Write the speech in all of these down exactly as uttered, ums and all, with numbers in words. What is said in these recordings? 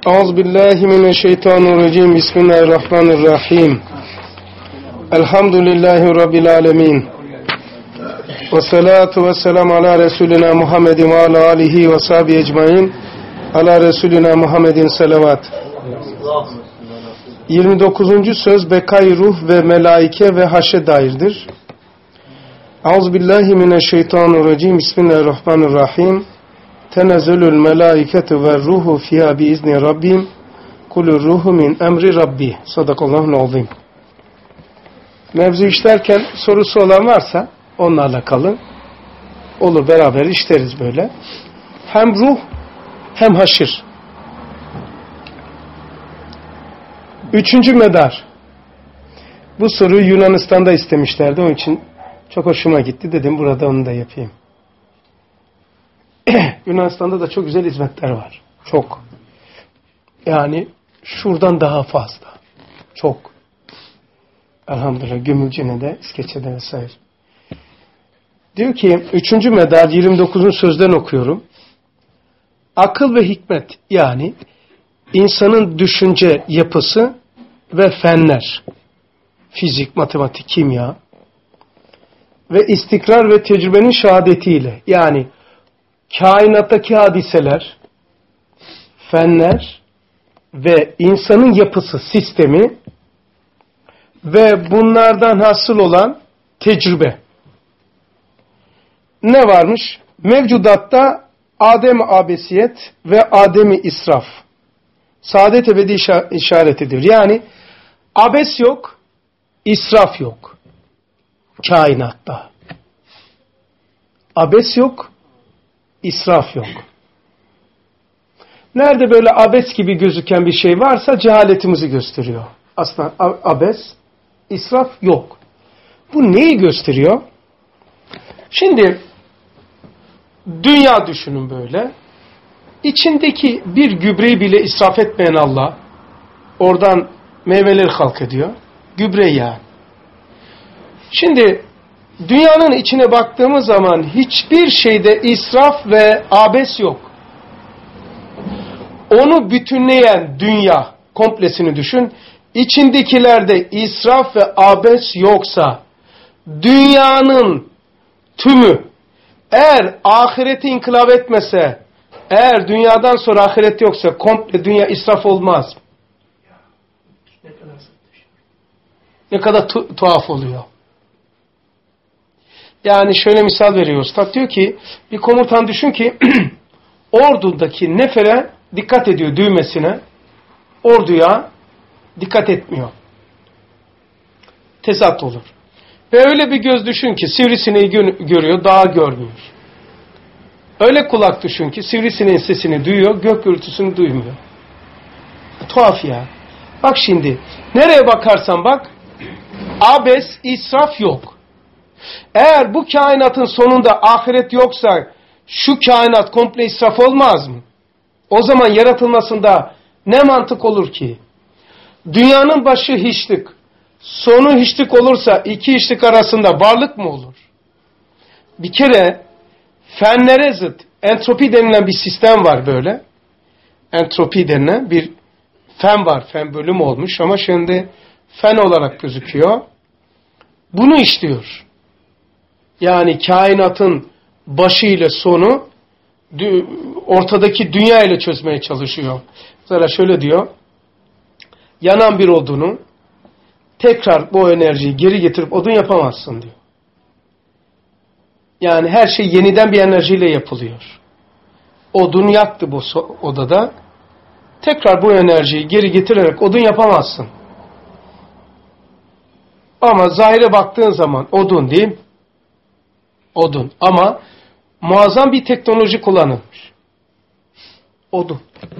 Euzubillahimineşşeytanirracim. Bismillahirrahmanirrahim. Elhamdülillahi Rabbil alemin. Ve salatu ve selamu ala Resulina Muhammedin ve ala alihi ve sahbihi ecmain. Ala Resulina Muhammedin salavat. yirmi dokuzuncu söz bekay ruh ve melaike ve haşre dairdir. Euzubillahimineşşeytanirracim. Bismillahirrahmanirrahim. Tenezzelül melâiketu ve ruhu fîhâ biizni rabbim kulur ruhu min emri rabbi. Sadakallahul azim. Mevzu işlerken sorusu olan varsa onlarla kalın. Olur, beraber işleriz böyle. Hem ruh hem haşir. Üçüncü medar. Bu soruyu Yunanistan'da istemişlerdi. Onun için çok hoşuma gitti. Dedim burada onu da yapayım. Yunanistan'da da çok güzel hizmetler var. Çok. Yani şuradan daha fazla. Çok. Elhamdülillah Gümülcine'de, İskeçe'de vesaire. Diyor ki üçüncü medar yirmi dokuzuncu sözden okuyorum. Akıl ve hikmet, yani insanın düşünce yapısı ve fenler, fizik, matematik, kimya ve istikrar ve tecrübenin şehadetiyle, yani kainattaki hadiseler, fenler ve insanın yapısı, sistemi ve bunlardan hasıl olan tecrübe. Ne varmış? Mevcudatta Adem-i abesiyet ve Adem-i israf. Saadet ebedi işaret ediyor. Yani abes yok, israf yok. Kainatta. Abes yok, İsraf yok. Nerede böyle abes gibi gözüken bir şey varsa cehaletimizi gösteriyor. Aslında abes, israf yok. Bu neyi gösteriyor? Şimdi dünya düşünün böyle. İçindeki bir gübreyi bile israf etmeyen Allah oradan meyveleri halk ediyor. Gübre yani. Şimdi dünyanın içine baktığımız zaman hiçbir şeyde israf ve abes yok. Onu bütünleyen dünya komplesini düşün. İçindekilerde israf ve abes yoksa dünyanın tümü eğer ahireti inkılap etmese, eğer dünyadan sonra ahiret yoksa komple dünya israf olmaz. Ne kadar tu- tuhaf oluyor. Yani şöyle misal veriyor Üstad, diyor ki bir komutan düşün ki ordudaki nefere dikkat ediyor, düğmesine, orduya dikkat etmiyor. Tezat olur. Ve öyle bir göz düşün ki sivrisineği görüyor, dağı görmüyor. Öyle kulak düşün ki sivrisineğin sesini duyuyor, gök gürültüsünü duymuyor. Tuhaf ya. Bak şimdi nereye bakarsan bak abes, israf yok. Eğer bu kainatın sonunda ahiret yoksa şu kainat komple israf olmaz mı? O zaman yaratılmasında ne mantık olur ki? Dünyanın başı hiçlik, sonu hiçlik olursa iki hiçlik arasında varlık mı olur? Bir kere fenlere zıt entropi denilen bir sistem var böyle. Entropi denilen bir fen var. Fen bölümü olmuş ama şimdi fen olarak gözüküyor. Bunu işliyor. Yani kainatın başı ile sonu ortadaki dünya ile çözmeye çalışıyor. Mesela şöyle diyor. Yanan bir odunu tekrar bu enerjiyi geri getirip odun yapamazsın diyor. Yani her şey yeniden bir enerjiyle yapılıyor. Odun yaktı bu odada. Tekrar bu enerjiyi geri getirerek odun yapamazsın. Ama zahire baktığın zaman odun değil mi? Odun. Ama muazzam bir teknoloji kullanılmış. Odun.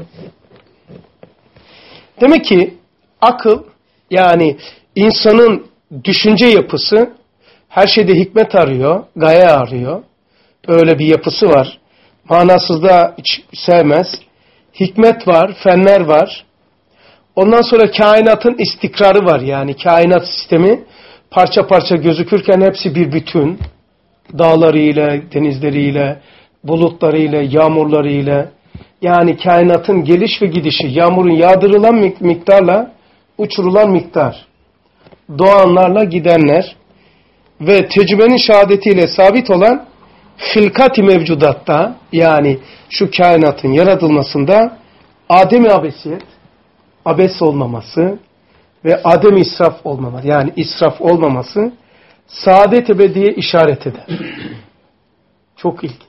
Demek ki akıl, yani insanın düşünce yapısı her şeyde hikmet arıyor, gaye arıyor. Öyle bir yapısı var. Manasızlığa hiç sevmez. Hikmet var, fenler var. Ondan sonra kainatın istikrarı var. Yani kainat sistemi parça parça gözükürken hepsi bir bütün. Dağlarıyla, denizleriyle, bulutlarıyla, yağmurlarıyla, Yani kainatın geliş ve gidişi, yağmurun yağdırılan miktarla uçurulan miktar, doğanlarla gidenler ve tecrübenin şehadetiyle sabit olan hilkat-i mevcudatta, yani şu kainatın yaratılmasında adem-i abesiyet, abes olmaması ve adem-i israf olmaması, yani israf olmaması saadet ebediye işaret eder. Çok ilginç.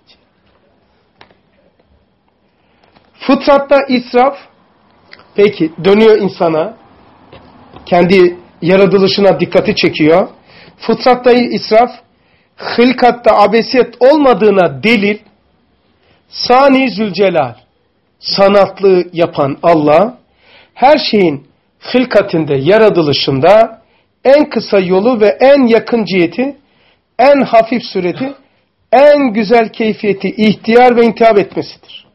Fıtratta israf, peki dönüyor insana, kendi yaratılışına dikkati çekiyor. Fıtratta israf, hılkatta abesiyet olmadığına delil, Sani Zülcelal, sanatlı yapan Allah, her şeyin hılkatinde, yaratılışında en kısa yolu ve en yakın ciheti, en hafif sureti, en güzel keyfiyeti ihtiyar ve intihab etmesidir.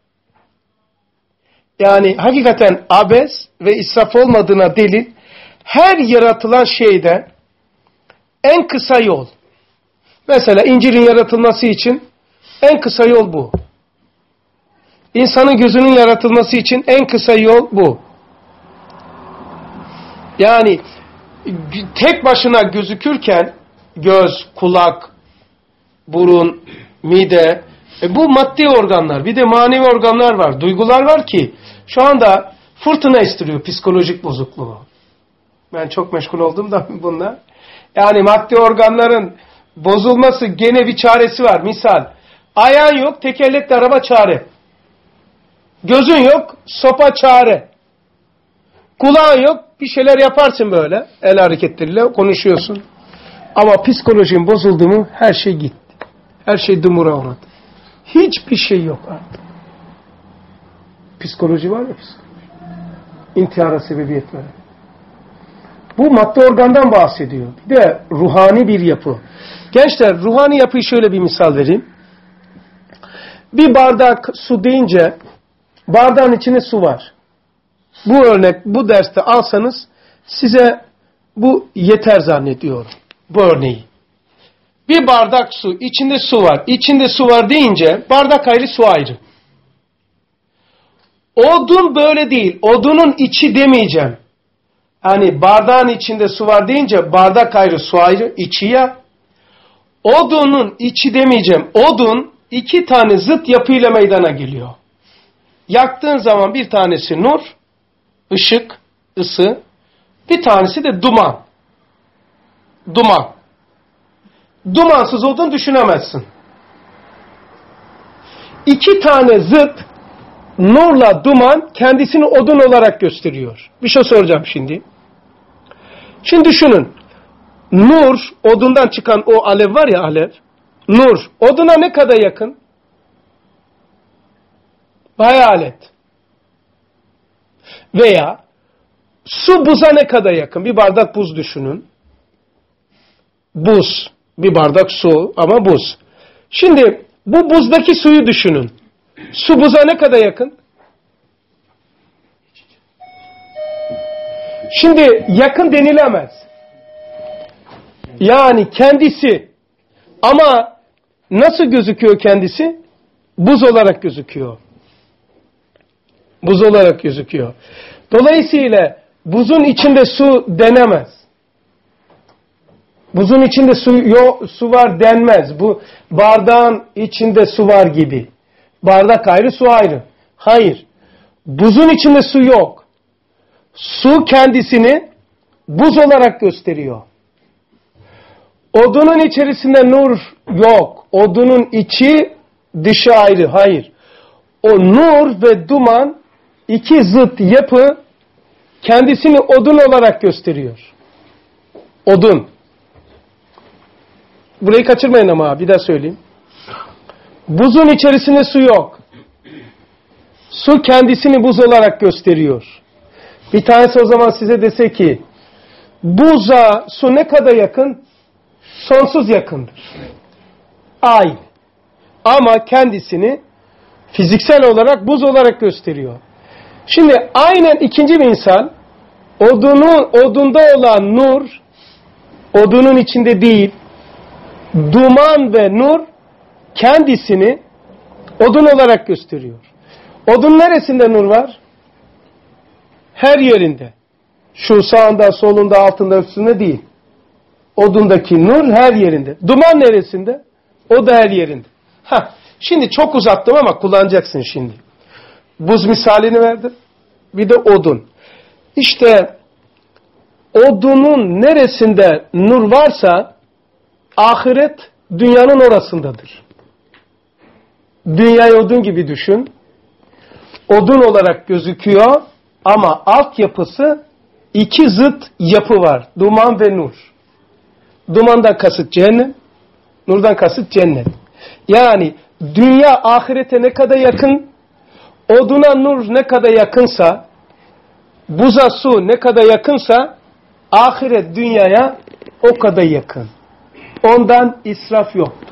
Yani hakikaten abes ve israf olmadığına delil, her yaratılan şeyde en kısa yol. Mesela incirin yaratılması için en kısa yol bu. İnsanın gözünün yaratılması için en kısa yol bu. Yani tek başına gözükürken göz, kulak, burun, mide, e bu maddi organlar. Bir de manevi organlar var. Duygular var ki şu anda fırtına estiriyor psikolojik bozukluğu. Ben çok meşgul oldum da bununla. Yani maddi organların bozulması gene bir çaresi var. Misal, ayağın yok, tekerlekli araba çare. Gözün yok, sopa çare. Kulağın yok, bir şeyler yaparsın böyle. El hareketleriyle konuşuyorsun. Ama psikolojin bozuldu mu her şey gitti. Her şey dumura uğradı. Hiçbir şey yok artık. Psikoloji var ya psikoloji. İntihara sebebiyet veren. Bu madde organdan bahsediyor. Bir de ruhani bir yapı. Gençler, ruhani yapıyı şöyle bir misal vereyim. Bir bardak su deyince bardağın içinde su var. Bu örnek, bu derste alsanız size bu yeter zannediyorum. Bu örneği. Bir bardak su, içinde su var. İçinde su var deyince bardak ayrı, su ayrı. Odun böyle değil. Odunun içi demeyeceğim. Hani bardağın içinde su var deyince bardak ayrı, su ayrı, içi ya. Odunun içi demeyeceğim. Odun iki tane zıt yapıyla meydana geliyor. Yaktığın zaman bir tanesi nur, ışık, ısı. Bir tanesi de duman. Duman. Dumansız odun düşünemezsin. İki tane zıt nurla duman kendisini odun olarak gösteriyor. Bir şey soracağım şimdi. Şimdi düşünün. Nur, odundan çıkan o alev var ya alev. Nur, oduna ne kadar yakın? Hayalet. Veya su buza ne kadar yakın? Bir bardak buz düşünün. Buz. Bir bardak su ama buz. Şimdi bu buzdaki suyu düşünün. Su buza ne kadar yakın? Şimdi yakın denilemez. Yani kendisi ama nasıl gözüküyor kendisi? Buz olarak gözüküyor. Buz olarak gözüküyor. Dolayısıyla buzun içinde su denemez. Buzun içinde su, yo, su var denmez. Bu bardağın içinde su var gibi. Bardak ayrı, su ayrı. Hayır. Buzun içinde su yok. Su kendisini buz olarak gösteriyor. Odunun içerisinde nur yok. Odunun içi, dışı ayrı. Hayır. O nur ve duman iki zıt yapı kendisini odun olarak gösteriyor. Odun. Burayı kaçırmayın ama bir daha söyleyeyim. Buzun içerisinde su yok. Su kendisini buz olarak gösteriyor. Bir tanesi o zaman size dese ki buza su ne kadar yakın? Sonsuz yakındır. Aynı. Ama kendisini fiziksel olarak buz olarak gösteriyor. Şimdi aynen ikinci bir insan odunu, odunda olan nur odunun içinde değil, duman ve nur kendisini odun olarak gösteriyor. Odun neresinde nur var? Her yerinde. Şu sağında, solunda, altında, üstünde değil. Odundaki nur her yerinde. Duman neresinde? O da her yerinde. Heh, şimdi çok uzattım ama kullanacaksın şimdi. Buz misalini verdim. Bir de odun. İşte odunun neresinde nur varsa ahiret dünyanın orasındadır. Dünyayı odun gibi düşün. Odun olarak gözüküyor ama altyapısı iki zıt yapı var. Duman ve nur. Dumandan kasıt cehennem, nurdan kasıt cennet. Yani dünya ahirete ne kadar yakın, oduna nur ne kadar yakınsa, buza su ne kadar yakınsa, ahiret dünyaya o kadar yakın. Ondan israf yoktur.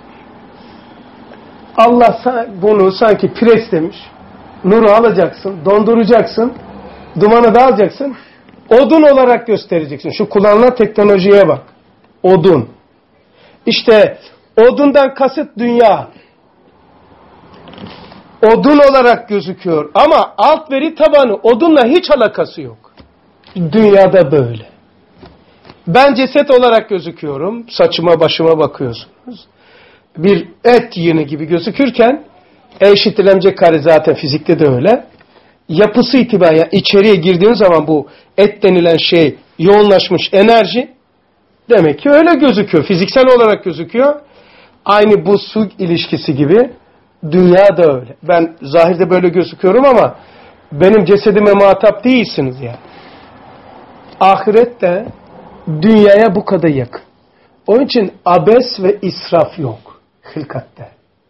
Allah bunu sanki pres demiş. Nuru alacaksın, donduracaksın, dumanı da alacaksın, odun olarak göstereceksin. Şu kullanılan teknolojiye bak. Odun. İşte odundan kasıt dünya. Odun olarak gözüküyor ama alt veri tabanı odunla hiç alakası yok. Dünyada böyle. Ben ceset olarak gözüküyorum. Saçıma başıma bakıyorsunuz. Bir et yığını gibi gözükürken E eşittir mc kare zaten fizikte de öyle. Yapısı itibariyle içeriye girdiğin zaman bu et denilen şey yoğunlaşmış enerji demek ki öyle gözüküyor. Fiziksel olarak gözüküyor. Aynı bu su ilişkisi gibi dünya da öyle. Ben zahirde böyle gözüküyorum ama benim cesedime muhatap değilsiniz yani. Ahirette dünyaya bu kadar yakın. Onun için abes ve israf yok hilkatte.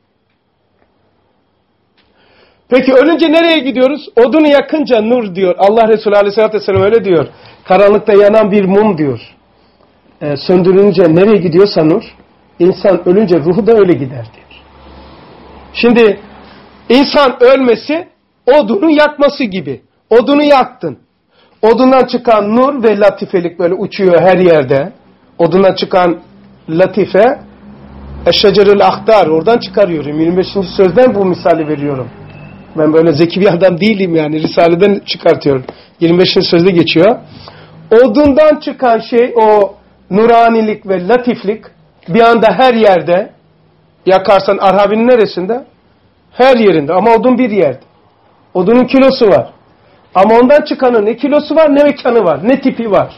Peki ölünce nereye gidiyoruz? Odunu yakınca nur diyor. Allah Resulü Aleyhisselatü Vesselam öyle diyor. Karanlıkta yanan bir mum diyor. E, söndürünce nereye gidiyorsa nur, insan ölünce ruhu da öyle gider diyor. Şimdi insan ölmesi odunu yakması gibi. Odunu yaktın. Odundan çıkan nur ve latifelik böyle uçuyor her yerde. Odundan çıkan latife eşşecerül ahdar oradan çıkarıyorum. yirmi beşinci sözden bu misali veriyorum. Ben böyle zeki bir adam değilim yani. Risale'den çıkartıyorum. yirmi beşinci sözde geçiyor. Odundan çıkan şey o nuranilik ve latiflik bir anda her yerde. Yakarsan Arhavi'nin neresinde? Her yerinde. Ama odun bir yerde. Odunun kilosu var. Ama ondan çıkanın ne kilosu var ne mekanı var. Ne tipi var.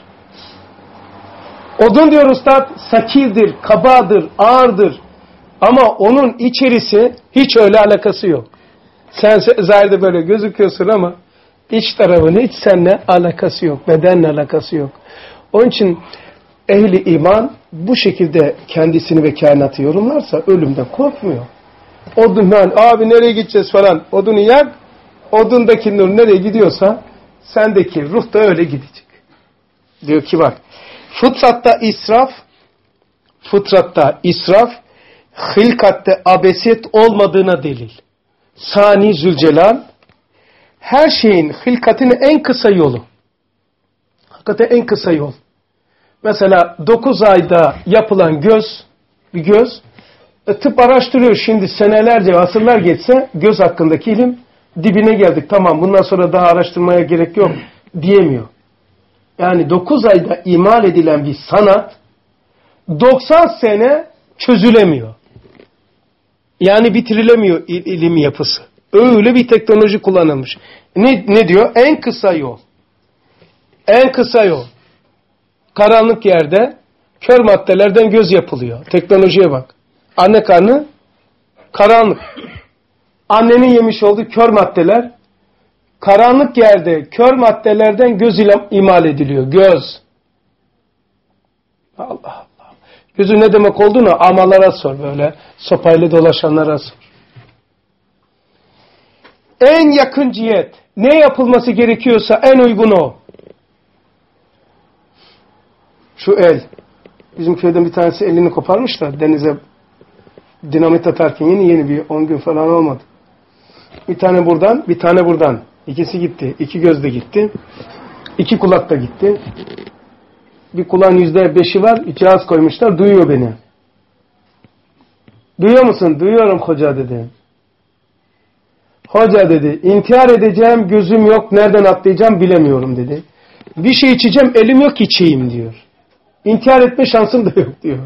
Odun diyor Üstad sakildir, kabadır, ağırdır. Ama onun içerisi hiç öyle alakası yok. Sen zahirde böyle gözüküyorsun ama iç tarafının hiç seninle alakası yok. Bedenle alakası yok. Onun için ehli iman bu şekilde kendisini ve kainatı yorumlarsa ölümden korkmuyor. Odundan abi nereye gideceğiz falan. Odunu yak. Odundaki nur nereye gidiyorsa sendeki ruh da öyle gidecek. Diyor ki bak. Fıtratta israf fıtratta israf hilkatte abesit olmadığına delil. Sani Zülcelal her şeyin hilkatinin en kısa yolu. Hakikaten en kısa yol. Mesela dokuz ayda yapılan göz, bir göz, e, tıp araştırıyor şimdi senelerce, asırlar geçse göz hakkındaki ilim dibine geldik. Tamam bundan sonra daha araştırmaya gerek yok diyemiyor. Yani dokuz ayda imal edilen bir sanat doksan sene çözülemiyor. Yani bitirilemiyor il, ilim yapısı. Öyle bir teknoloji kullanılmış. Ne, ne diyor? En kısa yol. En kısa yol. Karanlık yerde kör maddelerden göz yapılıyor. Teknolojiye bak. Anne karnı karanlık. Annenin yemiş olduğu kör maddeler karanlık yerde kör maddelerden göz ile imal ediliyor. Göz. Allah Allah. Gözün ne demek olduğunu amalara sor böyle. Sopayla dolaşanlara sor. En yakın cihet. Ne yapılması gerekiyorsa en uygun o. Şu el. Bizim köyden bir tanesi elini koparmış da denize dinamit atarken yeni yeni bir on gün falan olmadı. Bir tane buradan, bir tane buradan. İkisi gitti. İki göz de gitti. İki kulak da gitti. Bir kulağın yüzde beşi var. Bir cihaz koymuşlar. Duyuyor beni. Duyuyor musun? Duyuyorum hoca dedi. Hoca dedi, intihar edeceğim, gözüm yok, nereden atlayacağım bilemiyorum dedi. Bir şey içeceğim, elim yok içeyim diyor. İntihar etme şansım da yok diyor.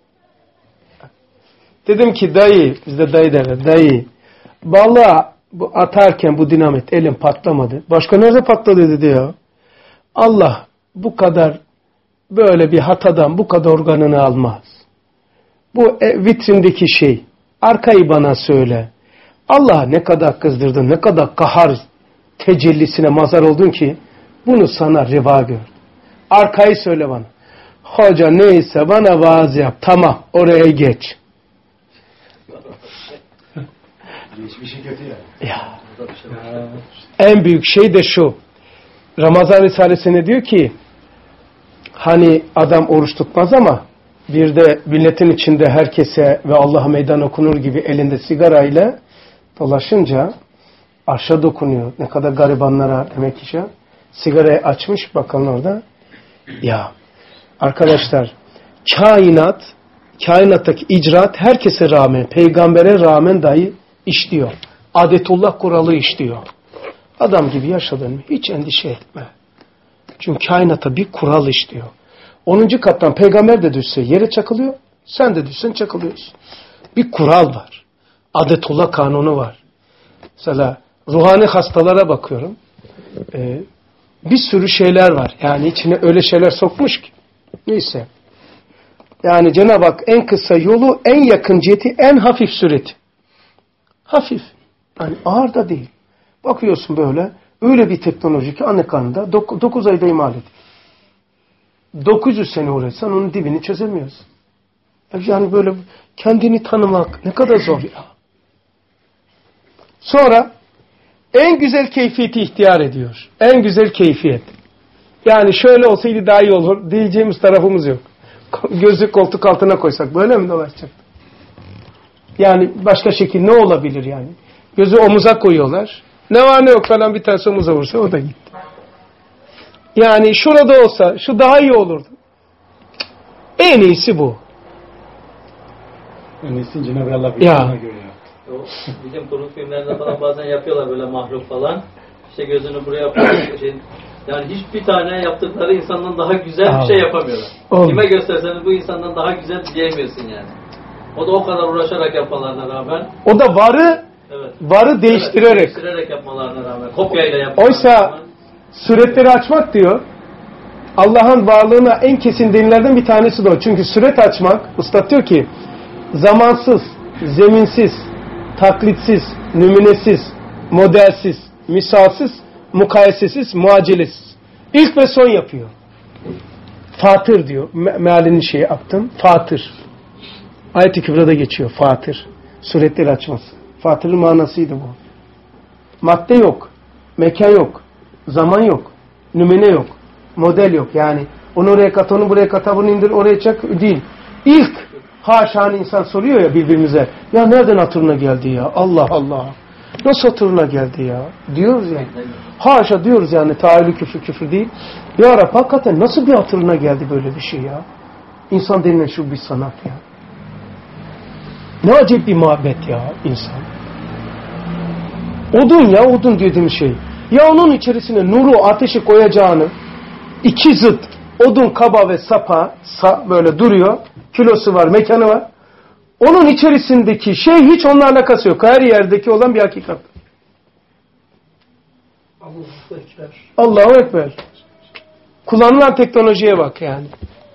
Dedim ki dayı, bizde dayı derler, dayı. Vallahi bu atarken bu dinamit elim patlamadı. Başka nerede patladı dedi ya. Allah bu kadar böyle bir hatadan bu kadar organını almaz. Bu e, vitrindeki şey. Arkayı bana söyle. Allah ne kadar kızdırdın, ne kadar kahar tecellisine mazhar oldun ki bunu sana reva gör. Arkayı söyle bana. Hoca neyse bana vaaz yap. Tamam oraya geç. Geçmişi kötü yani. Ya. En büyük şey de şu. Ramazan Risalesi'ne diyor ki hani adam oruç tutmaz ama bir de milletin içinde herkese ve Allah'a meydan okunur gibi elinde sigarayla dolaşınca arşa dokunuyor. Ne kadar garibanlara demek ki şey. Sigarayı açmış bakalım orada. Ya arkadaşlar kainat kainattaki icraat herkese rağmen peygambere rağmen dahi işliyor. Adetullah kuralı işliyor. Adam gibi yaşadın hiç endişe etme. Çünkü kainata bir kural işliyor. onuncu kattan peygamber de düşse yere çakılıyor. Sen de düşsen çakılıyorsun. Bir kural var. Adetullah kanunu var. Mesela ruhani hastalara bakıyorum. Ee, bir sürü şeyler var. Yani içine öyle şeyler sokmuş ki. Neyse. Yani Cenab-ı Hak en kısa yolu, en yakın ciheti, en hafif süreti. Hafif. Yani ağır da değil. Bakıyorsun böyle. Öyle bir teknoloji ki anne karnında dokuz ayda imal ediyor. dokuz yüz sene uğraşsan onun dibini çözemiyorsun. Yani böyle kendini tanımak ne kadar zor ya. Sonra en güzel keyfiyeti ihtiyar ediyor. En güzel keyfiyet. Yani şöyle olsaydı daha iyi olur diyeceğimiz tarafımız yok. Gözü koltuk altına koysak böyle mi dolaşacak? Yani başka şekil ne olabilir yani? Gözü omuza koyuyorlar. Ne var ne yok falan bir tanesi omuza vursa o da gitti. Yani şurada olsa şu daha iyi olurdu. En iyisi bu. En iyisi Cenab-ı Allah bir ya. Göre ya. O bizim kurgu filmlerinde falan bazen yapıyorlar böyle mahluk falan. İşte gözünü buraya yapıyor. Şey, yani hiçbir tane yaptıkları insandan daha güzel Aa. bir şey yapamıyorlar. Oğlum. Kime gösterseniz bu insandan daha güzel diyemiyorsun yani. O da o kadar uğraşarak yapmalarına rağmen. O da varı Evet. varı değiştirerek. Evet, değiştirerek yapmalarına rağmen. Kopyayla yapmalarına Oysa rağmen. suretleri açmak diyor. Allah'ın varlığına en kesin delillerden bir tanesi de o. Çünkü suret açmak, Üstad diyor ki zamansız, zeminsiz, taklitsiz, nümunesiz, modelsiz, misalsiz, mukayesesiz, muacelesiz. İlk ve son yapıyor. Fatır diyor. Me- mealinin şeyi yaptım. Fatır. Ayet-i Kübra'da geçiyor. Fatır. Suretleri açması. Fatır'ın manasıydı bu. Madde yok. Mekan yok. Zaman yok. Nümune yok. Model yok. Yani onu oraya kat, onu buraya kat, bunu indir, oraya çak. Değil. İlk haşa hani insan soruyor ya birbirimize. Ya nereden hatırına geldi ya? Allah Allah. Nasıl hatırına geldi ya? Diyoruz ya. Haşa diyoruz yani. Tahayyülü küfür küfür değil. Ya Rab hakikaten nasıl bir hatırına geldi böyle bir şey ya? İnsan denilen şu bir sanat ya. Ne acayip bir muhabbet ya insan. Odun ya odun dediğim şey. Ya onun içerisine nuru ateşi koyacağını iki zıt odun kaba ve sapa sa, böyle duruyor. Kilosu var, mekanı var. Onun içerisindeki şey hiç onunla alakası yok. Her yerdeki olan bir hakikat. Allahu Ekber. Allahu Ekber. Kullanılan teknolojiye bak yani.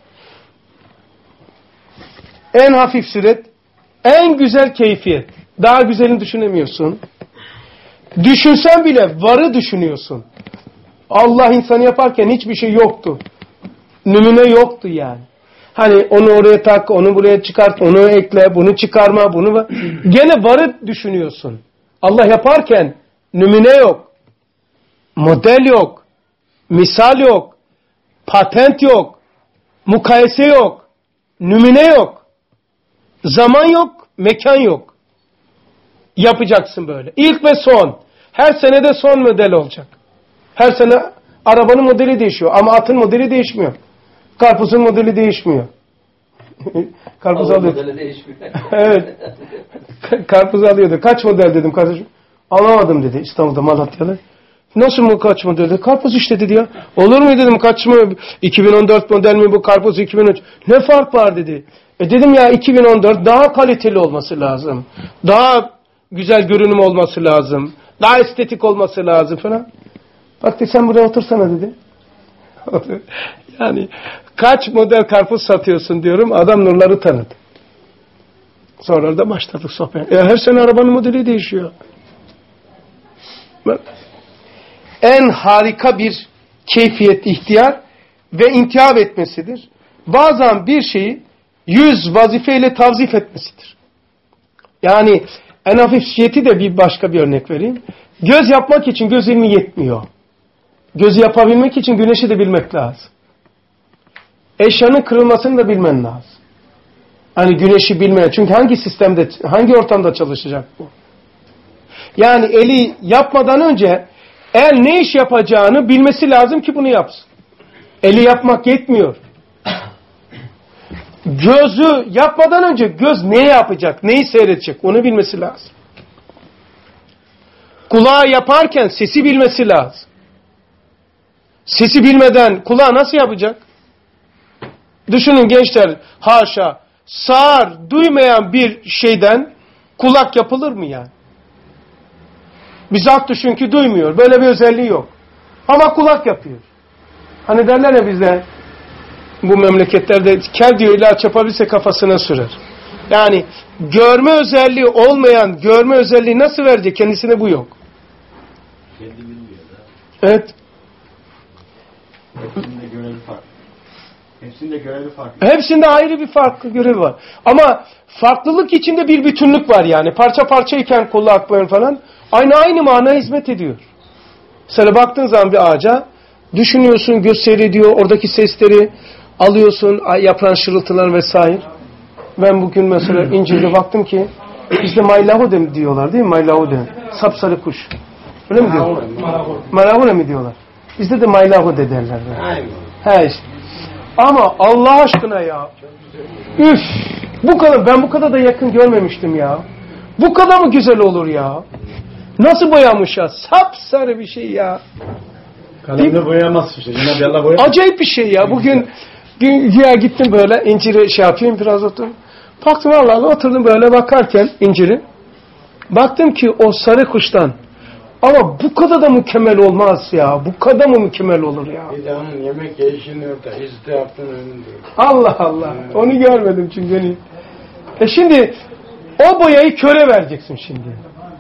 En hafif süret, en güzel keyfiyet. Daha güzelini düşünemiyorsun. Düşünsen bile varı düşünüyorsun. Allah insanı yaparken hiçbir şey yoktu. Numune yoktu yani. Hani onu oraya tak, onu buraya çıkart, onu ekle, bunu çıkarma, bunu... Gene varı düşünüyorsun. Allah yaparken numune yok. Model yok. Misal yok. Patent yok. Mukayese yok. Numune yok. Zaman yok. Mekan yok. Yapacaksın böyle. İlk ve son. Her senede son model olacak. Her sene arabanın modeli değişiyor. Ama atın modeli değişmiyor. Karpuzun modeli değişmiyor. Karpuz alıyordu. Modeli değişmiyor. Evet. Karpuz alıyordu. Kaç model dedim kardeşim? Alamadım dedi İstanbul'da, Malatya'da. Nasıl mı kaç mı dedi. Karpuz işte dedi ya. Olur mu dedim, kaç mı? iki bin on dört model mi bu karpuz, iki bin üç? Ne fark var dedi. E dedim ya, iki bin on dört daha kaliteli olması lazım. Daha güzel görünüm olması lazım. Daha estetik olması lazım falan. Bak dedi, sen buraya otursana dedi. Yani kaç model karpuz satıyorsun diyorum. Adam nurları tanıdı. Sonra da başladık sohbet. Ya her sene arabanın modeli değişiyor. Bak. En harika bir keyfiyet, ihtiyar ve intihab etmesidir. Bazen bir şeyi yüz vazifeyle tavzif etmesidir. Yani en hafifiyeti de bir başka bir örnek vereyim. Göz yapmak için göz ilmi yetmiyor. Gözü yapabilmek için güneşi de bilmek lazım. Eşyanın kırılmasını da bilmen lazım. Hani güneşi bilmeyen. Çünkü hangi sistemde, hangi ortamda çalışacak bu? Yani eli yapmadan önce eğer ne iş yapacağını bilmesi lazım ki bunu yapsın. Eli yapmak yetmiyor. Gözü yapmadan önce göz ne yapacak, neyi seyredecek onu bilmesi lazım. Kulağı yaparken sesi bilmesi lazım. Sesi bilmeden kulağı nasıl yapacak? Düşünün gençler, haşa, sağır, duymayan bir şeyden kulak yapılır mı yani? Bir zat düşün ki duymuyor, böyle bir özelliği yok. Ama kulak yapıyor. Hani derler ya bizde, bu memleketlerde, kel diyor ilaç yapabilse kafasına sürer. Yani görme özelliği olmayan, görme özelliği nasıl verecek? Kendisine bu yok. Kendi bilmiyor da. Evet. Hepsinde görevi farklı. Hepsinde görevi farklı. Hepsinde ayrı bir farklı görevi var. Ama farklılık içinde bir bütünlük var yani. Parça parçayken kulak böyle falan. Aynı aynı manaya hizmet ediyor. Mesela baktığın zaman bir ağaca, düşünüyorsun, göz seyrediyor, oradaki sesleri alıyorsun, yaprağın şırıltıları vesaire. Ben bugün mesela İncil'de baktım ki, bizde maylahude diyorlar değil mi? Maylahude. Sapsarı kuş. Öyle mi diyorlar? Maylahude mi diyorlar? Bizde de maylahude derler. Yani. He işte. Ama Allah aşkına ya. Üf. Bu kadar, ben bu kadar da yakın görmemiştim ya. Bu kadar mı güzel olur ya? Nasıl boyamış ya? Sapsarı bir şey ya. Kalemle boyayamaz işte. Cenab-ı Allah boyamaz. Acayip bir şey ya. Bugün güya gittim böyle inciri şey yapayım biraz oturdum. Baktım Allah'la oturdum böyle bakarken inciri. Baktım ki o sarı kuştan. Ama bu kadar da mükemmel olmaz ya. Bu kadar mı mükemmel olur ya? Bir de onun yemek yiyişini orada istihatın önünde. Allah Allah. Onu görmedim çünkü. Beni. E şimdi o boyayı köre vereceksin şimdi.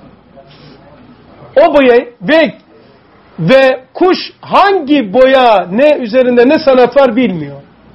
O boyayı ve ve kuş hangi boya ne üzerinde ne sanat var bilmiyor.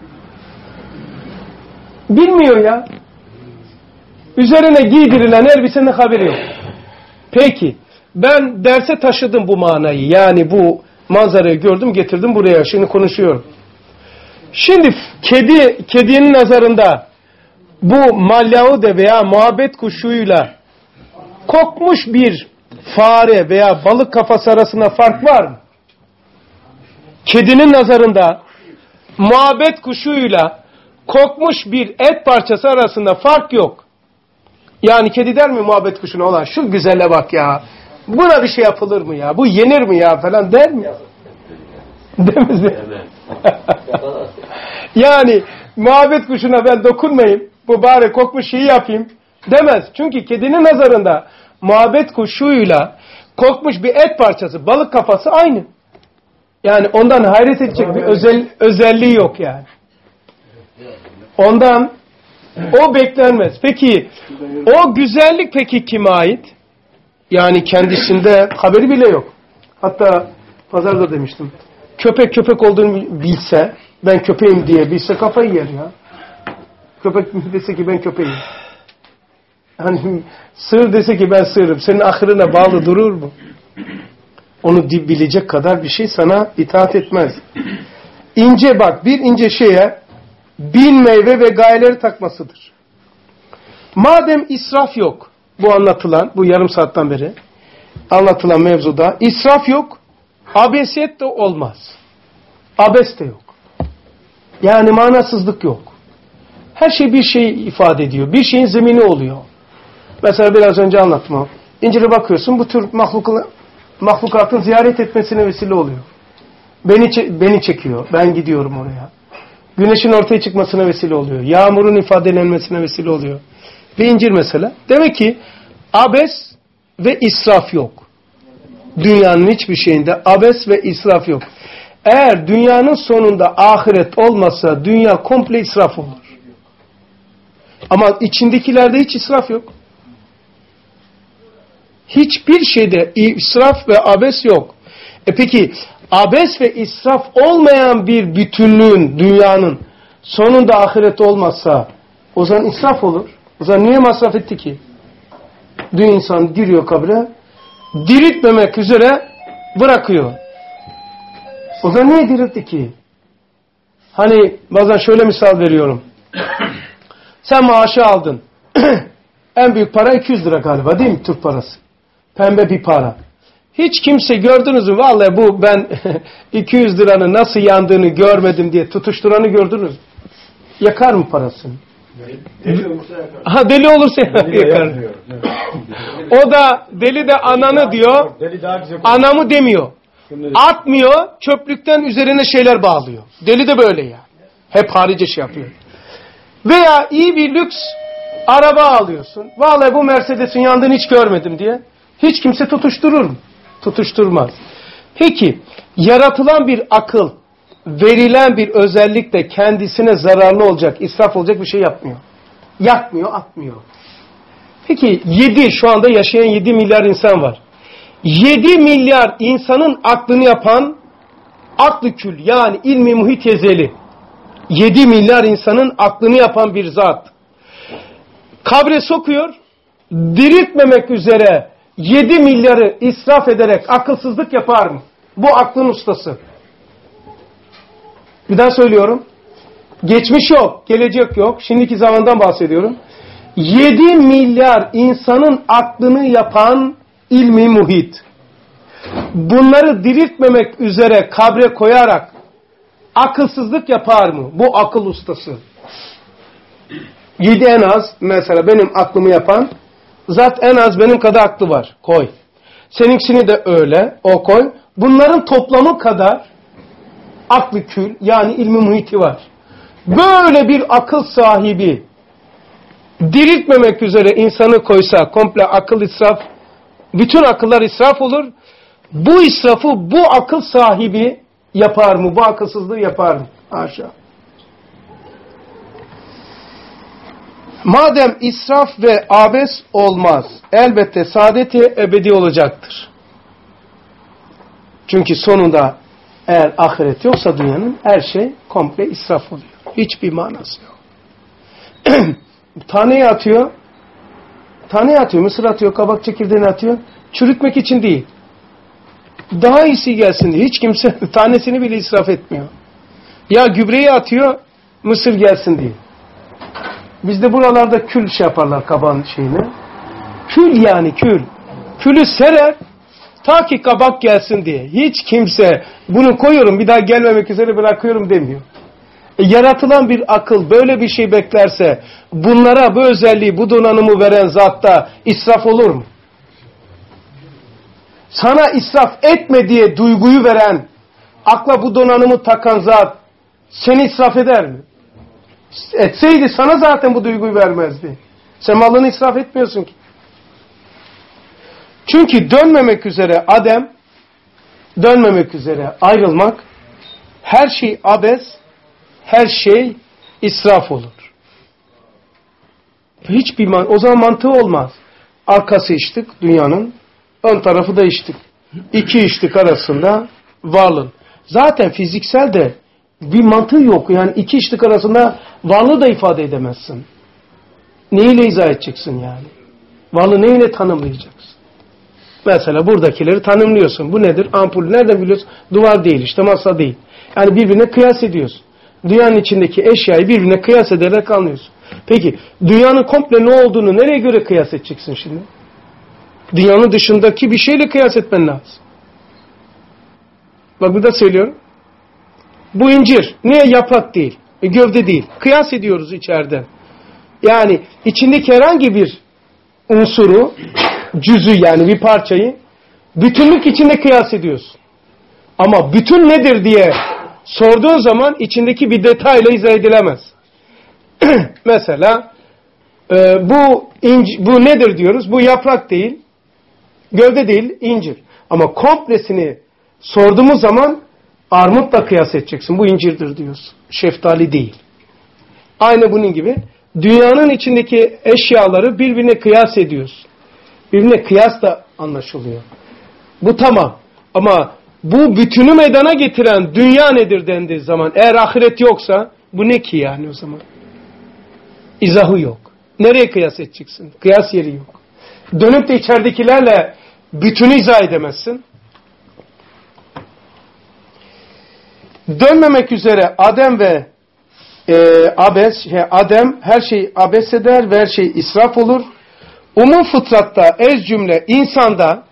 Bilmiyor ya. Üzerine giydirilen elbisenin haberi yok. Peki ben derse taşıdım bu manayı. Yani bu manzarayı gördüm, getirdim buraya. Şimdi konuşuyorum. Şimdi kedi kedinin nazarında bu malyaude veya muhabbet kuşuyla kokmuş bir fare veya balık kafası arasında fark var mı? Kedinin nazarında muhabbet kuşuyla kokmuş bir et parçası arasında fark yok. Yani kedi der mi muhabbet kuşuna, olan şu güzele bak ya. Buna bir şey yapılır mı ya? Bu yenir mi ya falan der mi? Demez mi? Yani muhabbet kuşuna ben dokunmayayım, bu bari kokmuş şeyi yapayım demez. Çünkü kedinin nazarında muhabbet kuşuyla kokmuş bir et parçası, balık kafası aynı. Yani ondan hayret edecek bir özel, özelliği yok yani. Ondan o beklenmez. Peki o güzellik peki kime ait? Yani kendisinde haberi bile yok. Hatta pazarda demiştim. Köpek köpek olduğunu bilse, ben köpeğim diye bilse kafayı yer ya. Köpek dese ki ben köpeğim. Hani sığır dese ki ben sığırım. Senin ahırına bağlı durur mu? Onu bilecek kadar bir şey sana itaat etmez. İnce bak, bir ince şeye bin meyve ve gayeleri takmasıdır. Madem israf yok, bu anlatılan, bu yarım saatten beri anlatılan mevzuda israf yok, abesiyet de olmaz. Abes de yok. Yani manasızlık yok. Her şey bir şey ifade ediyor. Bir şeyin zemini oluyor. Mesela biraz önce anlattım. İncir'e bakıyorsun, bu tür mahlukla, mahlukatın ziyaret etmesine vesile oluyor. Beni, beni çekiyor, ben gidiyorum oraya. Güneşin ortaya çıkmasına vesile oluyor. Yağmurun ifadelenmesine vesile oluyor. Bir incir mesela. Demek ki abes ve israf yok. Dünyanın hiçbir şeyinde abes ve israf yok. Eğer dünyanın sonunda ahiret olmasa dünya komple israf olur. Ama içindekilerde hiç israf yok. Hiçbir şeyde israf ve abes yok. E peki abes ve israf olmayan bir bütünlüğün, dünyanın sonunda ahiret olmazsa o zaman israf olur. O zaman niye masraf etti ki? Dün insan giriyor kabre, diriltmemek üzere bırakıyor. O zaman niye diriltti ki? Hani bazen şöyle misal veriyorum. Sen maaşı aldın. En büyük para iki yüz lira galiba değil mi? Türk parası. Pembe bir para. Hiç kimse gördünüz mü? Vallahi bu ben iki yüz liranın nasıl yandığını görmedim diye tutuşturanı gördünüz mü? Yakar mı parasını? Deli olursa yakar. Ha deli olursa yakar. O da deli de ananı diyor. Deli daha güzel. Anamı demiyor. Atmıyor, çöplükten üzerine şeyler bağlıyor. Deli de böyle ya. Hep harici şey yapıyor. Veya iyi bir lüks araba alıyorsun. Vallahi bu Mercedes'in yandığını hiç görmedim diye. Hiç kimse tutuşturur mu? Tutuşturmaz. Peki, yaratılan bir akıl, verilen bir özellik de kendisine zararlı olacak, israf olacak bir şey yapmıyor. Yakmıyor, atmıyor. Peki, yedi, şu anda yaşayan yedi milyar insan var. yedi milyar insanın aklını yapan aklı kül, yani ilmi muhit ezeli. yedi milyar insanın aklını yapan bir zat. Kabre sokuyor, diriltmemek üzere yedi milyarı israf ederek akılsızlık yapar mı? Bu aklın ustası. Bir daha söylüyorum. Geçmiş yok, gelecek yok. Şimdiki zamandan bahsediyorum. yedi milyar insanın aklını yapan ilmi muhit. Bunları diriltmemek üzere kabre koyarak akılsızlık yapar mı? Bu akıl ustası. Yedi en az, mesela benim aklımı yapan zat en az benim kadar aklı var. Koy. Seninkisini de öyle. O koy. Bunların toplamı kadar aklı kül, yani ilmi muhiti var. Böyle bir akıl sahibi diriltmemek üzere insanı koysa komple akıl israf, bütün akıllar israf olur. Bu israfı bu akıl sahibi yapar mı? Bu akılsızlığı yapar mı? Haşa. Madem israf ve abes olmaz, elbette saadeti ebedi olacaktır. Çünkü sonunda eğer ahiret yoksa dünyanın her şey komple israf oluyor. Hiçbir manası yok. Taneyi atıyor, taneyi atıyor, mısır atıyor, kabak çekirdeğini atıyor. Çürütmek için değil. Daha iyisi gelsin diye. Hiç kimse tanesini bile israf etmiyor. Ya gübreyi atıyor, mısır gelsin diye. Bizde buralarda kül şey yaparlar kabağın şeyine. Kül yani kül. Külü serer ta ki kabak gelsin diye. Hiç kimse bunu koyuyorum bir daha gelmemek üzere bırakıyorum demiyor. E, yaratılan bir akıl böyle bir şey beklerse bunlara bu özelliği, bu donanımı veren zatta israf olur mu? Sana israf etme diye duyguyu veren, akla bu donanımı takan zat seni israf eder mi? Etseydi sana zaten bu duyguyu vermezdi. Sen malını israf etmiyorsun ki. Çünkü dönmemek üzere Adem, dönmemek üzere ayrılmak, her şey abes, her şey israf olur. Hiçbir man o zaman mantığı olmaz. Arkası içtik dünyanın, ön tarafı da içtik. İki içtik arasında varlığın. Zaten fiziksel de bir mantığı yok. Yani iki içtik arasında varlığı da ifade edemezsin. Neyle izah edeceksin yani? Varlığı neyle tanımlayacaksın? Mesela buradakileri tanımlıyorsun. Bu nedir? Ampul. Nereden biliyorsun? Duvar değil işte, masa değil. Yani birbirine kıyas ediyorsun. Dünyanın içindeki eşyayı birbirine kıyas ederek anlıyorsun. Peki dünyanın komple ne olduğunu nereye göre kıyas edeceksin şimdi? Dünyanın dışındaki bir şeyle kıyas etmen lazım. Bak burada söylüyorum. Bu incir. Niye yaprak değil? E, gövde değil. Kıyas ediyoruz içeriden. Yani içindeki herhangi bir unsuru cüzü yani bir parçayı bütünlük içinde kıyas ediyorsun. Ama bütün nedir diye sorduğun zaman içindeki bir detayla izah edilemez. Mesela e, bu inc- bu nedir diyoruz? Bu yaprak değil, gövde değil, incir. Ama komplesini sorduğumuz zaman armutla kıyas edeceksin. Bu incirdir diyorsun. Şeftali değil. Aynı bunun gibi dünyanın içindeki eşyaları birbirine kıyas ediyorsun. Birbirine kıyas da anlaşılıyor. Bu tamam. Ama bu bütünü meydana getiren dünya nedir dendiği zaman eğer ahiret yoksa bu ne ki yani o zaman? İzahı yok. Nereye kıyas edeceksin? Kıyas yeri yok. Dönüp de içeridekilerle bütünü izah edemezsin. Dönmemek üzere Adem ve e, abes, şey, Adem her şeyi abes eder ve her şey israf olur. Umum fıtratta ez cümle insanda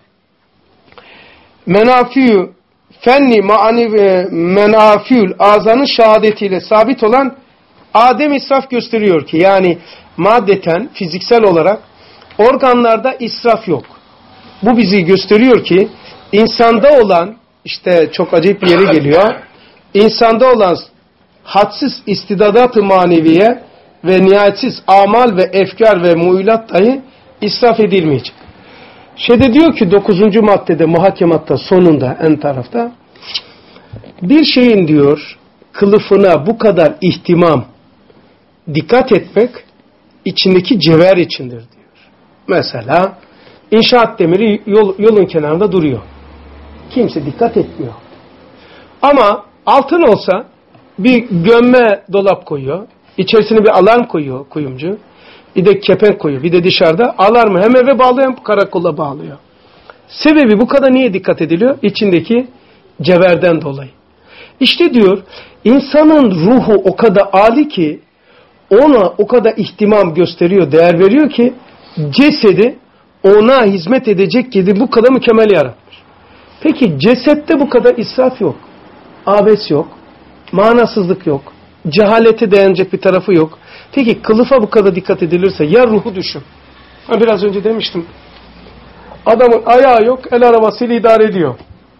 menafiü fenni maani ve menafiül azanın şehadetiyle sabit olan Adem israf gösteriyor ki yani maddeten fiziksel olarak organlarda israf yok. Bu bizi gösteriyor ki insanda olan işte çok acayip bir yere geliyor. İnsanda olan hadsiz istidadat-ı maneviye ve nihayetsiz amal ve efkar ve muilat dahi israf edilmeyecek. Şeyde diyor ki dokuzuncu maddede muhakematta sonunda en tarafta bir şeyin diyor kılıfına bu kadar ihtimam dikkat etmek içindeki cevher içindir diyor. Mesela inşaat demiri yol, yolun kenarında duruyor. Kimse dikkat etmiyor. Ama altın olsa bir gömme dolap koyuyor. İçerisine bir alarm koyuyor kuyumcu. Bir de kepenk koyuyor. Bir de dışarıda alarmı hem eve bağlıyor hem karakola bağlıyor. Sebebi bu kadar niye dikkat ediliyor? İçindeki cevherden dolayı. İşte diyor insanın ruhu o kadar âli ki ona o kadar ihtimam gösteriyor, değer veriyor ki cesedi ona hizmet edecek gibi bu kadar mükemmel yaratmış. Peki cesette bu kadar israf yok. Abes yok. Manasızlık yok. Cehalete dayanacak bir tarafı yok. Peki kılıfa bu kadar dikkat edilirse ya ruhu düşün. Ha, biraz önce demiştim. Adamın ayağı yok, el arabasıyla idare ediyor.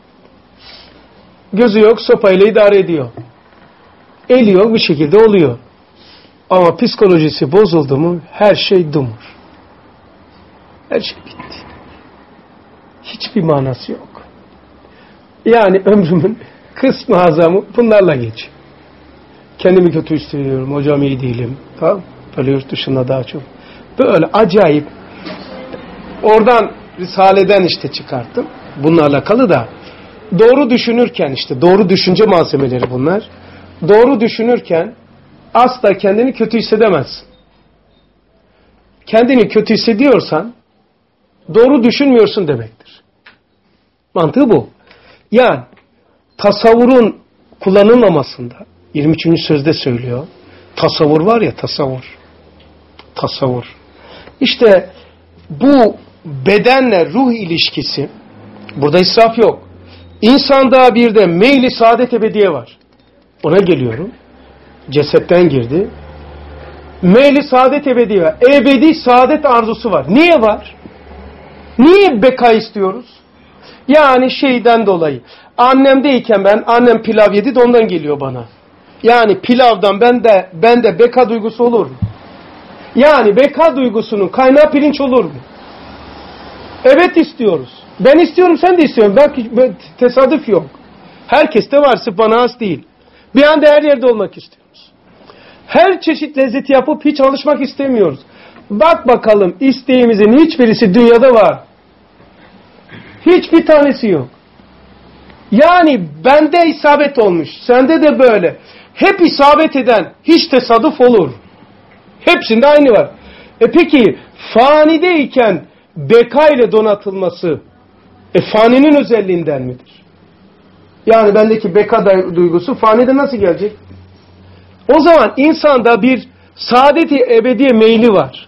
Gözü yok, sopayla idare ediyor. Eli yok, bir şekilde oluyor. Ama psikolojisi bozuldu mu her şey dumur. Her şey bitti. Hiçbir manası yok. Yani ömrümün kısmı azamı bunlarla geçiyor. Kendimi kötü hissediyorum, hocam iyi değilim. Tamam, böyle yurt dışında daha çok. Böyle acayip. Oradan Risale'den işte çıkarttım. Bununla alakalı da doğru düşünürken işte doğru düşünce malzemeleri bunlar. Doğru düşünürken asla kendini kötü hissedemezsin. Kendini kötü hissediyorsan doğru düşünmüyorsun demektir. Mantığı bu. Yani tasavvurun kullanılmamasında yirmi üçüncü sözde söylüyor. Tasavvur var ya tasavvur. Tasavvur. İşte bu bedenle ruh ilişkisi burada israf yok. İnsanda bir de meyli saadet ebediye var. Ona geliyorum. Cesetten girdi. Meyli saadet ebediye var. Ebedi saadet arzusu var. Niye var? Niye beka istiyoruz? Yani şeyden dolayı. Annemdeyken ben, annem pilav yedi de ondan geliyor bana. Yani pilavdan ben de, ben de beka duygusu olur mu? Yani beka duygusunun kaynağı pirinç olur mu? Evet istiyoruz. Ben istiyorum, sen de istiyorsun. Belki tesadüf yok. Herkeste var, sırf bana has değil. Bir anda her yerde olmak istiyoruz. Her çeşit lezzeti yapıp hiç alışmak istemiyoruz. Bak bakalım isteğimizin hiçbirisi dünyada var. Hiçbir tanesi yok. Yani bende isabet olmuş. Sende de böyle. Hep isabet eden hiç tesadüf olur. Hepsinde aynı var. E peki fanideyken beka ile donatılması e faninin özelliğinden midir? Yani bendeki beka duygusu fanide nasıl gelecek? O zaman insanda bir saadet-i ebediye meyli var.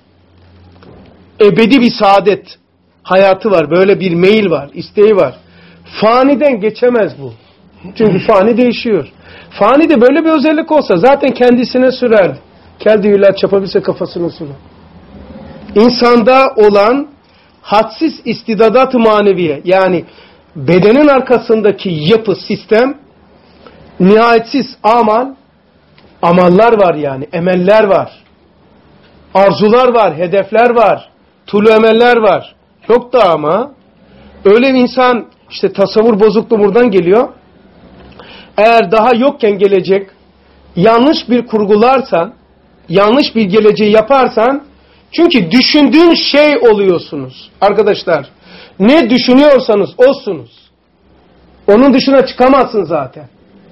Ebedi bir saadet hayatı var. Böyle bir meyil var, isteği var. Faniden geçemez bu. Çünkü fani değişiyor. Fani de böyle bir özellik olsa zaten kendisine sürerdi. Kendi ilaç yapabilse kafasına sürer. İnsanda olan hadsiz istidadat-ı maneviye, yani bedenin arkasındaki yapı, sistem, nihayetsiz amal, amallar var yani, emeller var, arzular var, hedefler var, tulu emeller var. Yok da ama öyle bir insan, işte tasavvur bozukluğu buradan geliyor. Eğer daha yokken gelecek, yanlış bir kurgularsan, yanlış bir geleceği yaparsan, çünkü düşündüğün şey oluyorsunuz. Arkadaşlar, ne düşünüyorsanız olsunuz. Onun dışına çıkamazsın zaten.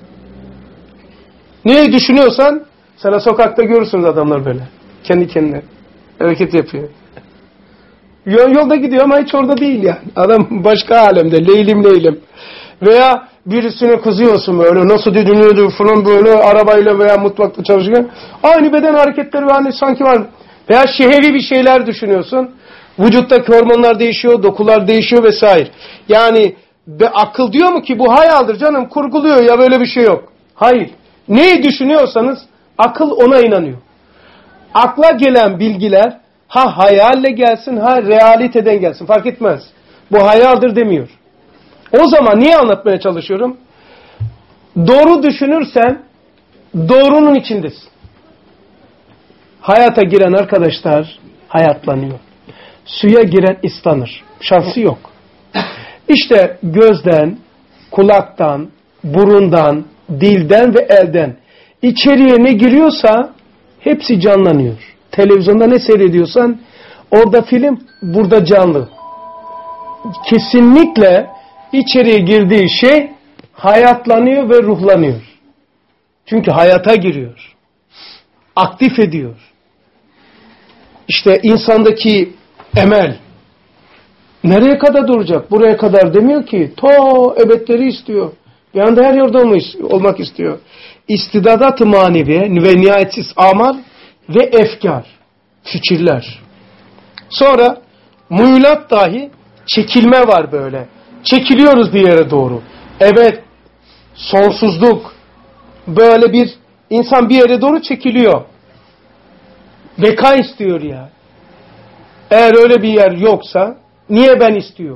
Neyi düşünüyorsan, sana sokakta görürsünüz adamlar böyle. Kendi kendine hareket yapıyor. Yolda gidiyor ama hiç orada değil yani. Adam başka alemde, leylim leylim. Veya birisine kızıyorsun böyle, nasıl dinliyordu falan böyle, arabayla veya mutfakta çalışırken. Aynı beden hareketleri hani sanki var. Veya şehevi bir şeyler düşünüyorsun. Vücuttaki hormonlar değişiyor, dokular değişiyor vesaire. Yani be, akıl diyor mu ki bu hayaldir canım, kurguluyor ya, böyle bir şey yok. Hayır. Neyi düşünüyorsanız akıl ona inanıyor. Akla gelen bilgiler ha hayalle gelsin ha realiteden gelsin, fark etmez. Bu hayaldir demiyor. O zaman niye anlatmaya çalışıyorum? Doğru düşünürsen doğrunun içindesin. Hayata giren arkadaşlar hayatlanıyor. Suya giren ıslanır. Şansı yok. İşte gözden, kulaktan, burundan, dilden ve elden içeriye ne giriyorsa hepsi canlanıyor. Televizyonda ne seyrediyorsan orada film, burada canlı. Kesinlikle içeriye girdiği şey hayatlanıyor ve ruhlanıyor. Çünkü hayata giriyor. Aktif ediyor. İşte insandaki emel nereye kadar duracak? Buraya kadar demiyor ki. To ebedleri istiyor. Bir anda her yerde olmak istiyor. İstidadat-ı maneviye ve nihayetsiz amal ve efkar. Fikirler. Sonra muyulat dahi çekilme var böyle. Çekiliyoruz bir yere doğru. Evet, sonsuzluk. Böyle bir insan bir yere doğru çekiliyor. Beka istiyor ya. Eğer öyle bir yer yoksa niye ben istiyor?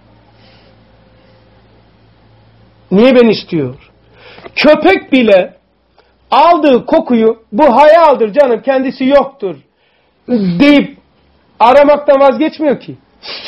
Niye ben istiyor? Köpek bile aldığı kokuyu bu hayaldir canım, kendisi yoktur deyip aramaktan vazgeçmiyor ki.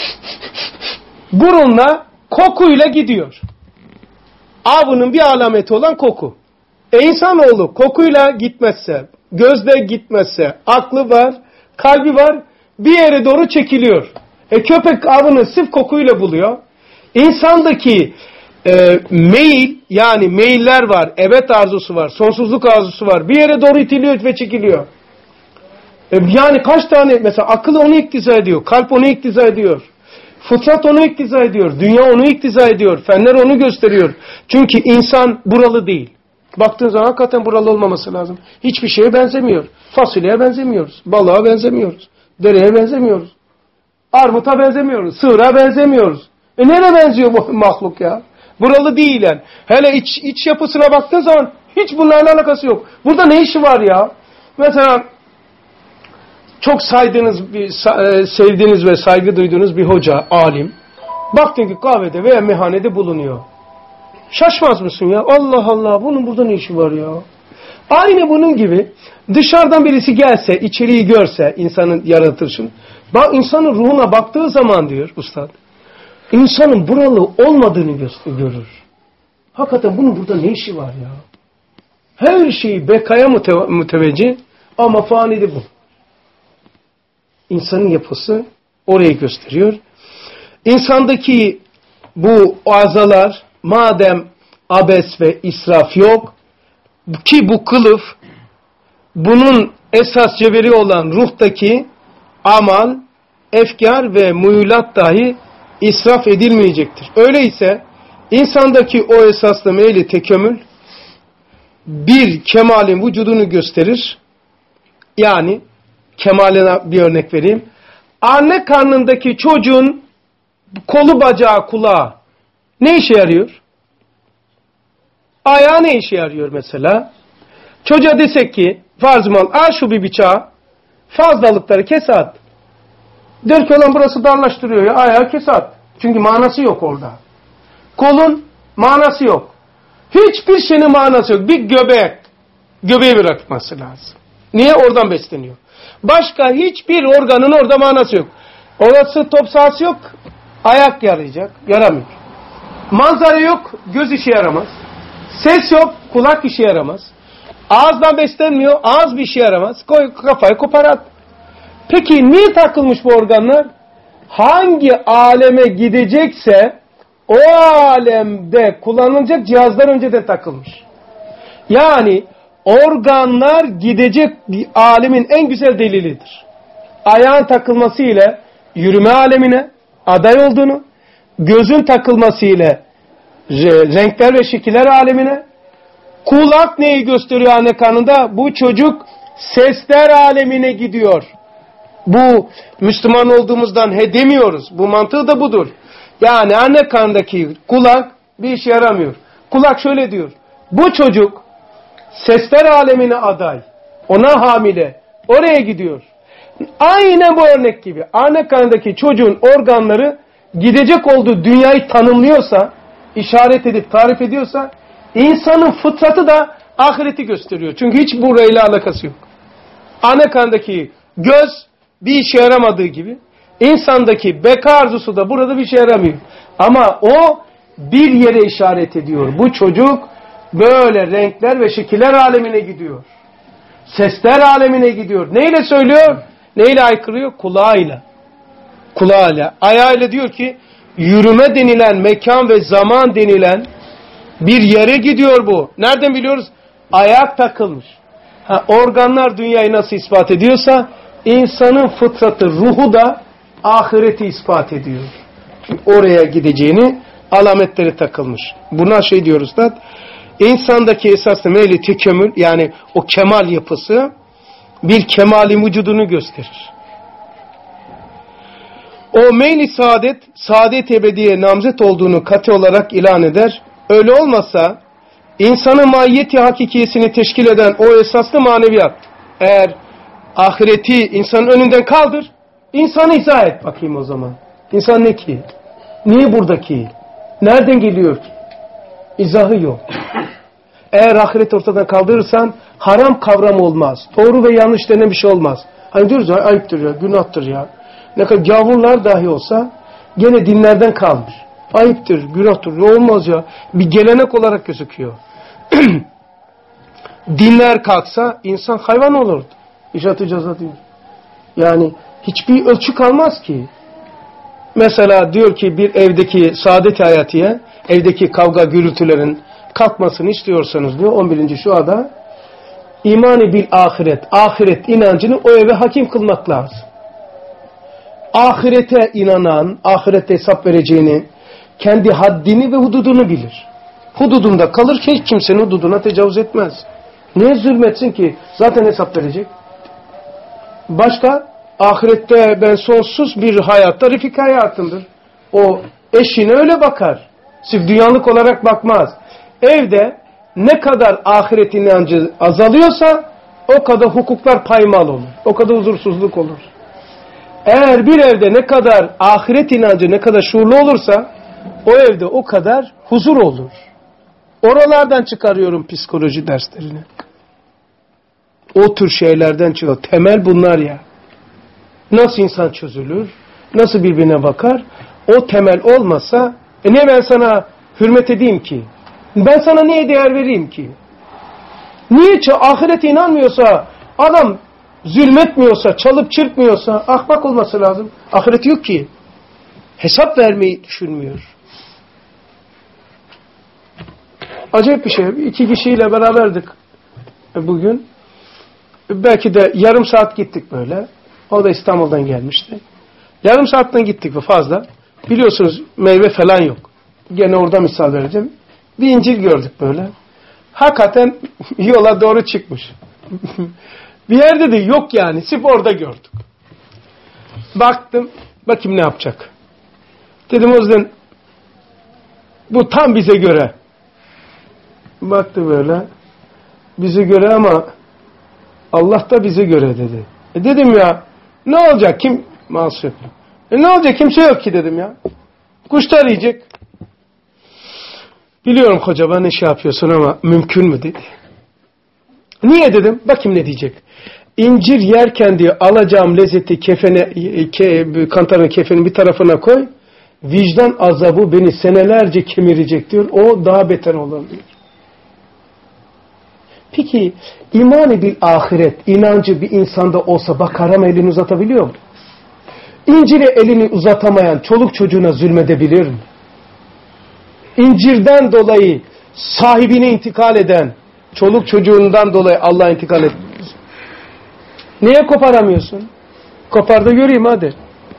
Burunla kokuyla gidiyor. Avının bir alameti olan koku. E insanoğlu kokuyla gitmezse, gözle gitmezse, aklı var, kalbi var, bir yere doğru çekiliyor. E köpek avını sırf kokuyla buluyor. İnsandaki e, meyil, yani meyiller var, ebed arzusu var, sonsuzluk arzusu var. Bir yere doğru itiliyor ve çekiliyor. E, yani kaç tane, mesela akıl onu iktiza ediyor, kalp onu iktiza ediyor. Fıtrat onu iktiza ediyor, dünya onu iktiza ediyor, fenler onu gösteriyor. Çünkü insan buralı değil. Baktığın zaman hakikaten buralı olmaması lazım. Hiçbir şeye benzemiyor. Fasulyeye benzemiyoruz, balığa benzemiyoruz, dereye benzemiyoruz, armuta benzemiyoruz, sığıra benzemiyoruz. E nereye benziyor bu mahluk ya? Buralı değil yani. Hele iç, iç yapısına baktığın zaman hiç bunlarla alakası yok. Burada ne işi var ya? Mesela çok saydığınız, bir, sevdiğiniz ve saygı duyduğunuz bir hoca, alim. Baktın ki kahvede veya meyhanede bulunuyor. Şaşmaz mısın ya? Allah Allah, bunun burada ne işi var ya? Aynı bunun gibi dışarıdan birisi gelse, içeriği görse, insanın yaratılışını, bak insanın ruhuna baktığı zaman diyor ustad, insanın buralı olmadığını görür. Hakikaten bunun burada ne işi var ya? Her şeyi bekaya müte- müteveccih ama fanide bu. İnsanın yapısı orayı gösteriyor. İnsandaki bu azalar, madem abes ve israf yok ki bu kılıf, bunun esas cevheri olan ruhtaki amal, efkar ve muyulat dahi israf edilmeyecektir. Öyleyse insandaki o esaslı meyli tekömül bir kemalin vücudunu gösterir. Yani kemaline bir örnek vereyim. Anne karnındaki çocuğun kolu, bacağı, kulağı ne işe yarıyor? Ayağı ne işe yarıyor mesela? Çocuğa desek ki farz-ı mal, al şu bir bıçağı, fazlalıkları kes at. Der ki olan burası darlaştırıyor ya, ayağı kesat. Çünkü manası yok orada. Kolun manası yok. Hiçbir şeyin manası yok. Bir göbek. Göbeği bırakması lazım. Niye? Oradan besleniyor. Başka hiçbir organın orada manası yok. Orası top sahası yok. Ayak yarayacak. Yaramıyor. Manzara yok. Göz işe yaramaz. Ses yok. Kulak işe yaramaz. Ağızdan beslenmiyor. Ağız bir işe yaramaz. Koy kafayı kopar at. Peki niye takılmış bu organlar? Hangi aleme gidecekse o alemde kullanılacak cihazlar önceden takılmış. Yani organlar gidecek bir alemin en güzel delilidir. Ayağın takılması ile yürüme alemine aday olduğunu, gözün takılması ile renkler ve şekiller alemine, kulak neyi gösteriyor anne karnında? Bu çocuk sesler alemine gidiyor. Bu Müslüman olduğumuzdan he demiyoruz. Bu mantığı da budur. Yani anne karnındaki kulak bir işe yaramıyor. Kulak şöyle diyor. Bu çocuk sesler alemine aday. Ona hamile. Oraya gidiyor. Aynen bu örnek gibi. Anne karnındaki çocuğun organları gidecek olduğu dünyayı tanımlıyorsa, işaret edip tarif ediyorsa, insanın fıtratı da ahireti gösteriyor. Çünkü hiç burayla alakası yok. Anne karnındaki göz bir işe yaramadığı gibi, insandaki beka arzusu da burada bir işe yaramıyor. Ama o bir yere işaret ediyor. Bu çocuk böyle renkler ve şekiller alemine gidiyor. Sesler alemine gidiyor. Neyle söylüyor? Neyle aykırıyor? Kulağıyla. Kulağıyla. Ayağıyla diyor ki yürüme denilen, mekan ve zaman denilen bir yere gidiyor bu. Nereden biliyoruz? Ayak takılmış. Ha, organlar dünyayı nasıl ispat ediyorsa insanın fıtratı, ruhu da ahireti ispat ediyor. Çünkü oraya gideceğini alametleri takılmış. Buna şey diyoruz da insandaki esaslı meyli tekemmül, yani o kemal yapısı bir kemali vücudunu gösterir. O meyli saadet, saadet ebediye namzet olduğunu katı olarak ilan eder. Öyle olmasa insanın mahiyeti hakikiyesini teşkil eden o esaslı maneviyat, eğer ahireti insanın önünden kaldır, insanı izah et bakayım o zaman. İnsan ne ki? Niye buradaki? Nereden geliyor ki? İzahı yok. Eğer ahiret ortadan kaldırırsan haram kavram olmaz. Doğru ve yanlış denen bir şey olmaz. Hani diyoruz ya, ayıptır ya, günahtır ya. Ne kadar gavurlar dahi olsa gene dinlerden kalmış. Ayıptır, günahtır, ne olmaz ya. Bir gelenek olarak gözüküyor. Dinler kalksa insan hayvan olurdu. İşat-ı ceza diyor. Yani hiçbir ölçü kalmaz ki. Mesela diyor ki bir evdeki saadet-i hayatiye, evdeki kavga gürültülerin kalkmasını istiyorsanız diyor on birinci şuada imani bil ahiret, ahiret inancını o eve hakim kılmak lazım. Ahirete inanan, ahirete hesap vereceğini, kendi haddini ve hududunu bilir. Hududunda kalır ki hiç kimsenin hududuna tecavüz etmez. Niye zulmetsin ki? Zaten hesap verecek. Başka, ahirette ben sonsuz bir hayatta refik hayatımdır. O eşine öyle bakar. Sırf dünyalık olarak bakmaz. Evde ne kadar ahiret inancı azalıyorsa o kadar hukuklar paymal olur. O kadar huzursuzluk olur. Eğer bir evde ne kadar ahiret inancı ne kadar şuurlu olursa o evde o kadar huzur olur. Oralardan çıkarıyorum psikoloji derslerini. O tür şeylerden çıkıyor. Temel bunlar ya. Nasıl insan çözülür? Nasıl birbirine bakar? O temel olmasa e niye ben sana hürmet edeyim ki? Ben sana niye değer vereyim ki? Niye ahirete inanmıyorsa, adam zulmetmiyorsa, çalıp çırpmıyorsa ahmak olması lazım. Ahiret yok ki. Hesap vermeyi düşünmüyor. Acayip bir şey. İki kişiyle beraberdik bugün. Belki de yarım saat gittik böyle. O da İstanbul'dan gelmişti. Yarım saatten gittik ve fazla. Biliyorsunuz meyve falan yok. Gene orada misal vereceğim. Bir incir gördük böyle. Hakikaten yola doğru çıkmış. Bir yerde de yok yani. Sırf orada gördük. Baktım. Bakayım ne yapacak. Dedim o yüzden bu tam bize göre. Baktı böyle. Bize göre ama Allah da bize göre dedi. E dedim ya ne olacak? Kim Masum. E ne olacak? Kimse yok ki dedim ya. Kuşlar yiyecek. Biliyorum hoca ben ne şey yapıyorsun ama mümkün mü dedi. Niye dedim? Bakayım ne diyecek. İncir yerken diye alacağım lezzeti kefene, ke, kantarın kefenin bir tarafına koy. Vicdan azabı beni senelerce kemirecek diyor. O daha beter olur diyor. Peki imanı bir ahiret, inancı bir insanda olsa bak haram elini uzatabiliyor mu? İncire elini uzatamayan çoluk çocuğuna zulmedebilir mi? İncirden dolayı sahibine intikal eden çoluk çocuğundan dolayı Allah'a intikal etmez. Niye koparamıyorsun? Kopar da göreyim hadi.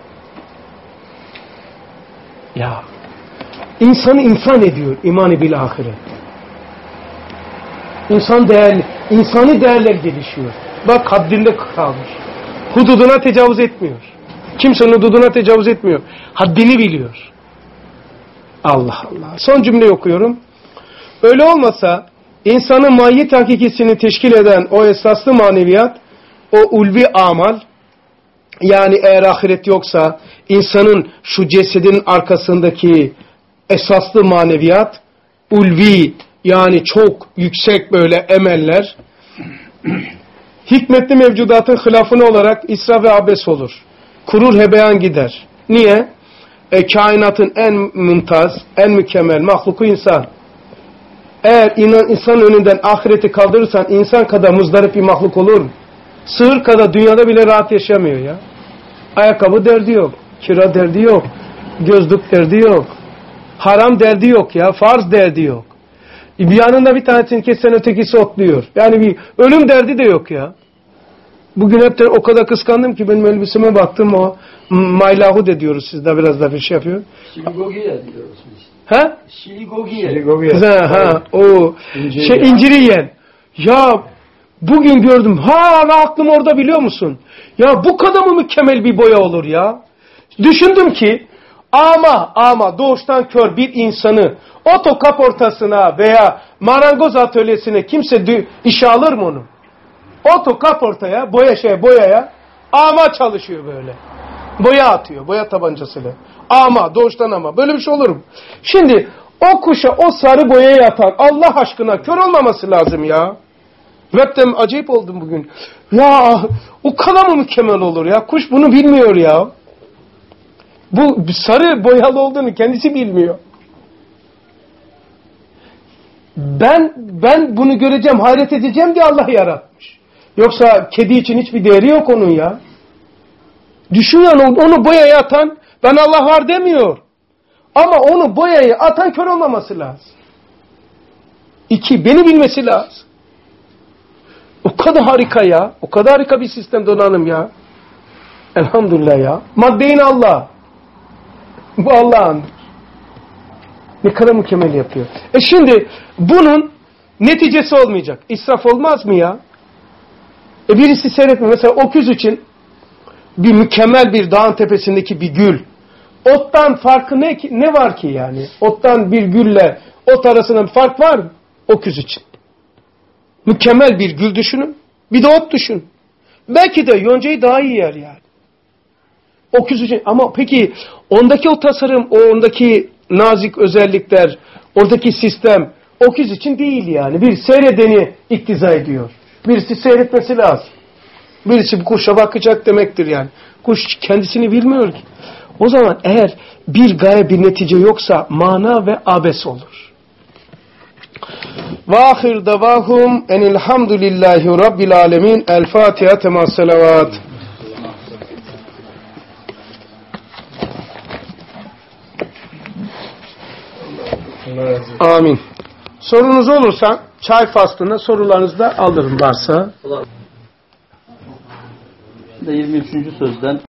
Ya insanı insan ediyor imanı bil ahiret. İnsan değerli, insani değerler gelişiyor. Bak haddinde kalmış. Hududuna tecavüz etmiyor. Kimsenin hududuna tecavüz etmiyor. Haddini biliyor. Allah Allah. Son cümle okuyorum. Öyle olmasa insanın mahiyet hakikisini teşkil eden o esaslı maneviyat, o ulvi amal, yani eğer ahiret yoksa insanın şu cesedin arkasındaki esaslı maneviyat, ulvi yani çok yüksek böyle emeller, hikmetli mevcudatın hilafını olarak isra ve abes olur. Kurur hebeyan gider. Niye? E, kainatın en mümtaz, en mükemmel mahluku insan. Eğer inan, insan önünden ahireti kaldırırsan insan kadar muzdarip bir mahluk olur mu? Sığır kadar dünyada bile rahat yaşamıyor ya. Ayakkabı derdi yok. Kira derdi yok. Gözlük derdi yok. Haram derdi yok ya. Farz derdi yok. Bir yanında bir tanesini kessen ötekisi otluyor. Yani bir ölüm derdi de yok ya. Bugün hep de o kadar kıskandım ki benim elbiseme baktım o maylahu de diyoruz siz de biraz da bir şey yapıyor. Şiligogiye diyoruz biz. Ha? Şiligogiye. Şiligogiye. Ha, ha o İnciri şey ya. inciri yiyen. Ya bugün gördüm. Ha aklım orada biliyor musun? Ya bu kadar mı mükemmel bir boya olur ya? Düşündüm ki ama ama doğuştan kör bir insanı oto kaportasına veya marangoz atölyesine kimse işe alır mı onu? Oto kaportaya, boya şey boyaya ama çalışıyor böyle. Boya atıyor, boya tabancasıyla. Ama doğuştan ama. Böyle bir şey olur mu? Şimdi o kuşa o sarı boyayı atan Allah aşkına kör olmaması lazım ya. Web'den acayip oldum bugün. Ya o kadar mı mükemmel olur ya? Kuş bunu bilmiyor ya. Bu sarı boyalı olduğunu kendisi bilmiyor. Ben ben bunu göreceğim, hayret edeceğim diye Allah yaratmış. Yoksa kedi için hiçbir değeri yok onun ya. Düşün yani onu boyaya atan ben Allah var demiyor. Ama onu boyaya atan kör olmaması lazım. İki, beni bilmesi lazım. O kadar harika ya. O kadar harika bir sistem donanım ya. Elhamdülillah ya. Maddeyin Allah. Bu Allah'ın. Ne kadar mükemmel yapıyor. E şimdi bunun neticesi olmayacak. İsraf olmaz mı ya? E birisi seyretme. Mesela öküz için bir mükemmel bir dağın tepesindeki bir gül. Ottan farkı ne ki? Ne var ki yani? Ottan bir gülle ot arasında bir fark var mı? Öküz için. Mükemmel bir gül düşünün. Bir de ot düşün. Belki de yoncayı daha iyi yer yani. Öküz için. Ama peki ondaki o tasarım, o ondaki nazik özellikler, oradaki sistem öküz için değil yani. Bir seyredeni iktiza ediyor. Birisi seyretmesi lazım. Birisi bu kuşa bakacak demektir yani. Kuş kendisini bilmiyor ki. O zaman eğer bir gaye bir netice yoksa mana ve abes olur. Ve ahir davahum enilhamdülillahi rabbil alemin. El Fatiha tema selavat. Amin. Sorunuz olursa çay faslında sorularınızı da alırım varsa. yirmi üçüncü sözden